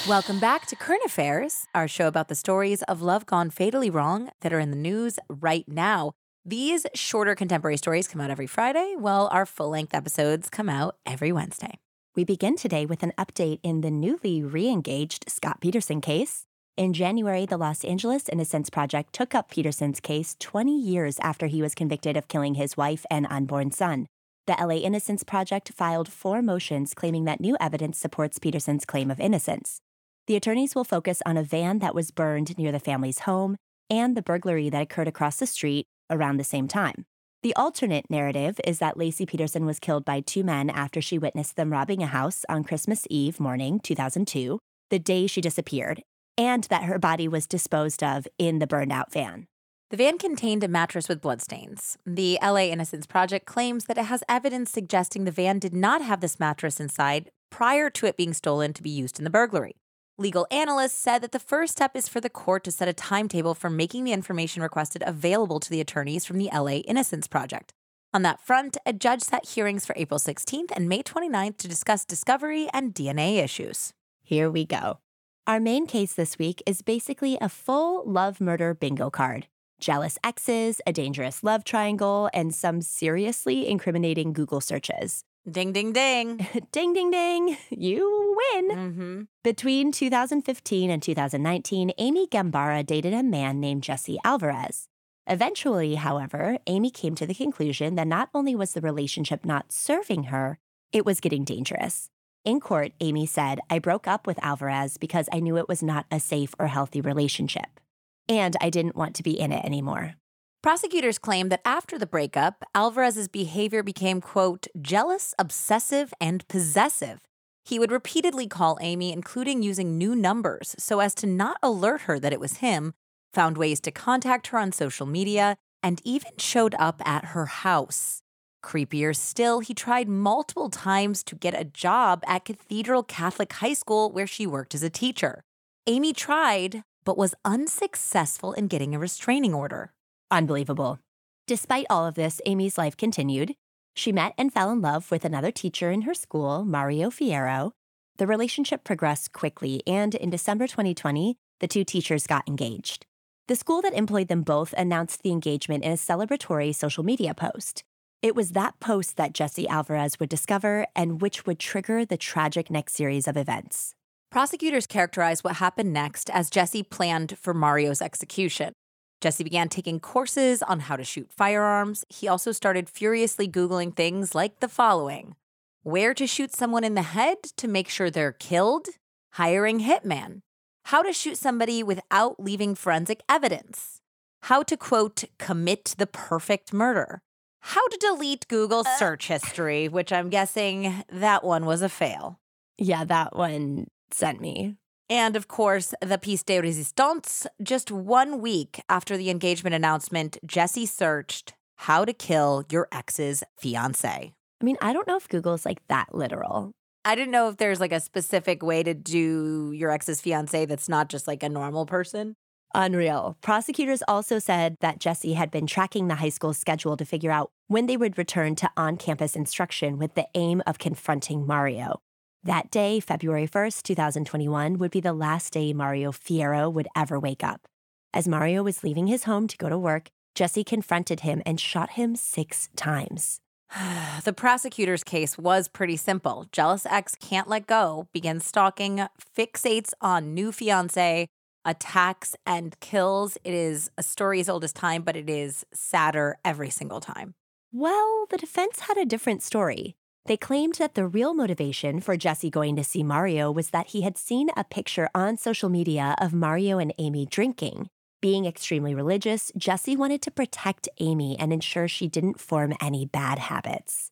Welcome back to Current Affairs, our show about the stories of love gone fatally wrong that are in the news right now. These shorter contemporary stories come out every Friday, while our full-length episodes come out every Wednesday. We begin today with an update in the newly re-engaged Scott Peterson case. In January, the Los Angeles Innocence Project took up Peterson's case 20 years after he was convicted of killing his wife and unborn son. The LA Innocence Project filed 4 motions claiming that new evidence supports Peterson's claim of innocence. The attorneys will focus on a van that was burned near the family's home and the burglary that occurred across the street around the same time. The alternate narrative is that Laci Peterson was killed by 2 men after she witnessed them robbing a house on Christmas Eve morning, 2002, the day she disappeared, and that her body was disposed of in the burned-out van. The van contained a mattress with bloodstains. The LA Innocence Project claims that it has evidence suggesting the van did not have this mattress inside prior to it being stolen to be used in the burglary. Legal analysts said that the first step is for the court to set a timetable for making the information requested available to the attorneys from the LA Innocence Project. On that front, a judge set hearings for April 16th and May 29th to discuss discovery and DNA issues. Here we go. Our main case this week is basically a full love-murder bingo card. Jealous exes, a dangerous love triangle, and some seriously incriminating Google searches. Ding, ding, ding. Ding, ding, ding. You win. Between 2015 and 2019, Amy Gambara dated a man named Jesse Alvarez. Eventually, however, Amy came to the conclusion that not only was the relationship not serving her, it was getting dangerous. In court, Amy said, "I broke up with Alvarez because I knew it was not a safe or healthy relationship, and I didn't want to be in it anymore." Prosecutors claim that after the breakup, Alvarez's behavior became, quote, jealous, obsessive, and possessive. He would repeatedly call Amy, including using new numbers, so as to not alert her that it was him, found ways to contact her on social media, and even showed up at her house. Creepier still, he tried multiple times to get a job at Cathedral Catholic High School where she worked as a teacher. Amy tried, but was unsuccessful in getting a restraining order. Unbelievable. Despite all of this, Amy's life continued. She met and fell in love with another teacher in her school, Mario Fierro. The relationship progressed quickly, and in December 2020, the 2 teachers got engaged. The school that employed them both announced the engagement in a celebratory social media post. It was that post that Jesse Alvarez would discover and which would trigger the tragic next series of events. Prosecutors characterized what happened next as Jesse planned for Mario's execution. Jesse began taking courses on how to shoot firearms. He also started furiously Googling things like the following: where to shoot someone in the head to make sure they're killed, hiring hitman, how to shoot somebody without leaving forensic evidence, how to, quote, commit the perfect murder, how to delete Google search history, which I'm guessing that one was a fail. Yeah, that one sent me. And, of course, the piece de resistance. Just 1 week after the engagement announcement, Jesse searched how to kill your ex's fiancé. I mean, I don't know if Google's like that literal. I didn't know if there's like a specific way to do your ex's fiancé that's not just like a normal person. Unreal. Prosecutors also said that Jesse had been tracking the high school's schedule to figure out when they would return to on-campus instruction with the aim of confronting Mario. That day, February 1st, 2021, would be the last day Mario Fierro would ever wake up. As Mario was leaving his home to go to work, Jesse confronted him and shot him 6 times. The prosecutor's case was pretty simple. Jealous ex can't let go, begins stalking, fixates on new fiancé, attacks and kills. It is a story as old as time, but it is sadder every single time. Well, the defense had a different story. They claimed that the real motivation for Jesse going to see Mario was that he had seen a picture on social media of Mario and Amy drinking. Being extremely religious, Jesse wanted to protect Amy and ensure she didn't form any bad habits.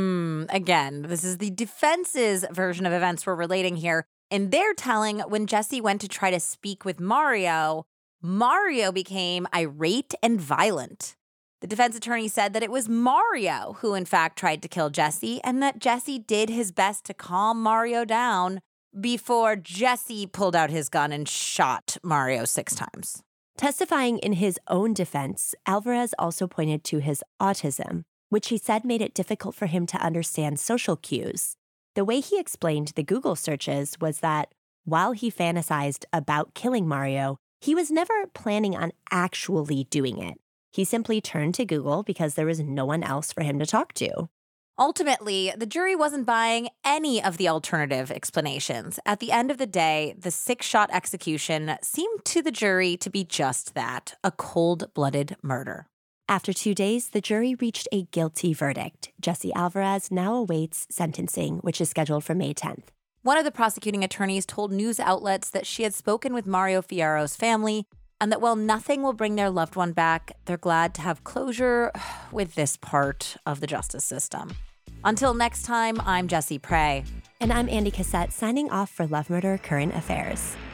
Again, this is the defense's version of events we're relating here. In their telling, when Jesse went to try to speak with Mario, Mario became irate and violent. The defense attorney said that it was Mario who, in fact, tried to kill Jesse, and that Jesse did his best to calm Mario down before Jesse pulled out his gun and shot Mario 6 times. Testifying in his own defense, Alvarez also pointed to his autism, which he said made it difficult for him to understand social cues. The way he explained the Google searches was that While he fantasized about killing Mario, he was never planning on actually doing it. He simply turned to Google because there was no one else for him to talk to. Ultimately, the jury wasn't buying any of the alternative explanations. At the end of the day, the 6-shot execution seemed to the jury to be just that, a cold-blooded murder. After 2 days, the jury reached a guilty verdict. Jesse Alvarez now awaits sentencing, which is scheduled for May 10th. One of the prosecuting attorneys told news outlets that she had spoken with Mario Fierro's family and that while nothing will bring their loved one back, they're glad to have closure with this part of the justice system. Until next time, I'm Jessie Prey. And I'm Andy Cassette, signing off for Love Murder Current Affairs.